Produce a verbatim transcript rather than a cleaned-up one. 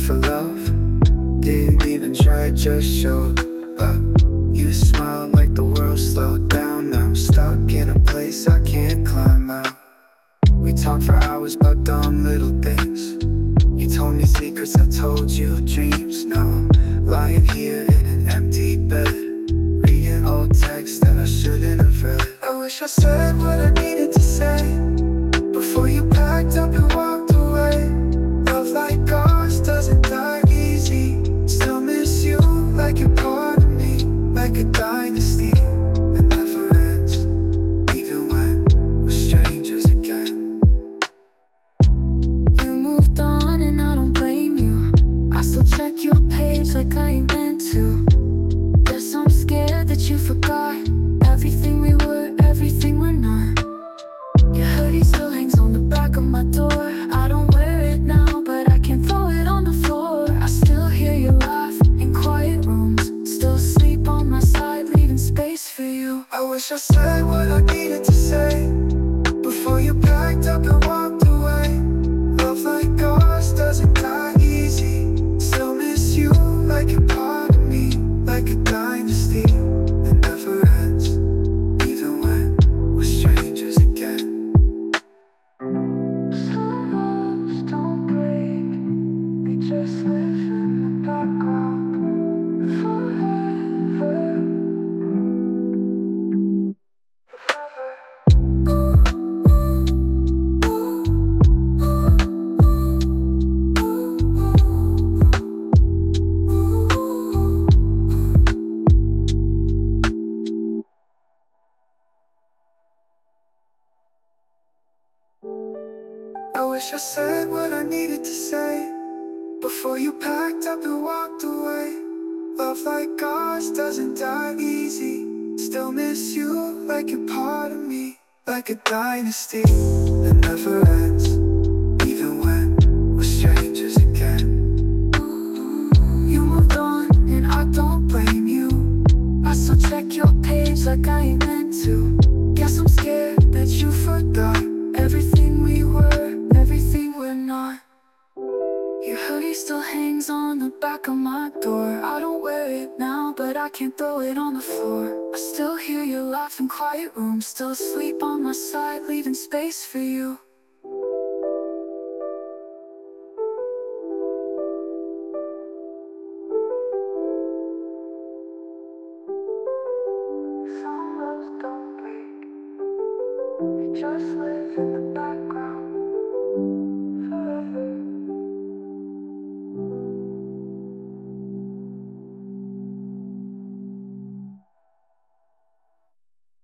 for love. Didn't even try, just showed up. You smiled like the world slowed down. Now I'm stuck in a place I can't climb out. We talked for hours about dumb little things. You told me secrets, I told you dreams. Now I'm lying here in an empty bed, reading old texts that I shouldn't have read. I wish I said what I needed to say before you packed up and walked away. Love like ours doesn't die easy. Still miss you like you're part of me, like a dynasty that never ends, even when we're strangers again. You moved on and I don't blame you. I still check your page like I ain't meant to. Guess I'm scared that you forgot everything we were, everything we're not. Your hoodie still hangs on the back of my door. I don't wear it now, but I can throw it on the floor. I still hear you laugh in quiet rooms, still sleep on my side, leaving space for you. I wish I said what I needed to say before you packed up and walked away. Love like ours doesn't die easy. Still miss you like you're part of me, like a dynasty that never ends, even when we're strangers again. Some loves don't break, they just live in the background forever. I wish I said what I needed to say before you packed up and walked away. Love like ours doesn't die easy. Still miss you like you're part of me, like a dynasty that never ends, even when we're strangers again. You moved on and I don't blame you. I still check your page like I ain't meant to. Guess I'm scared that you forgot everything we were, everything we're not. Your hoodie still hangs on the back of my door. I don't wear it now, but I can't throw it on the floor. I still hear you laugh in quiet rooms, still asleep on my side, leaving space for you. Some loves don't break, they just